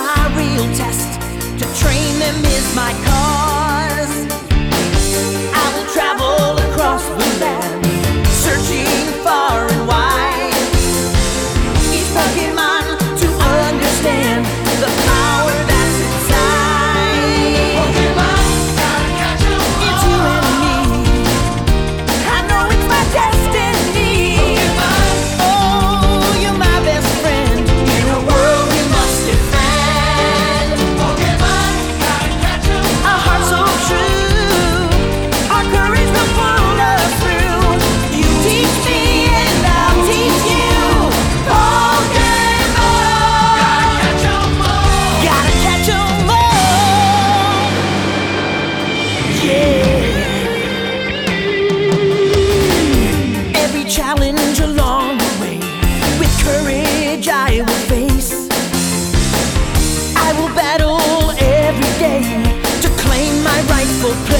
my real test. To train them is my cause. I will travel across the land, searching far and wide. Each Pokemon to understand the power that's inside. Pokemon, gotta catch 'em all. It's you and me. I know it's my destiny. Pokemon, Oh, you're my best friend in a world we must defend. Pokemon, gotta catch 'em A heart so true, our courage will pull us through. You teach me and I'll teach you. Pokemon, gotta catch 'em all. gotta catch 'em all. Yeah. Every challenge along the way, with courage I will face. I will battle every day to claim my rightful place.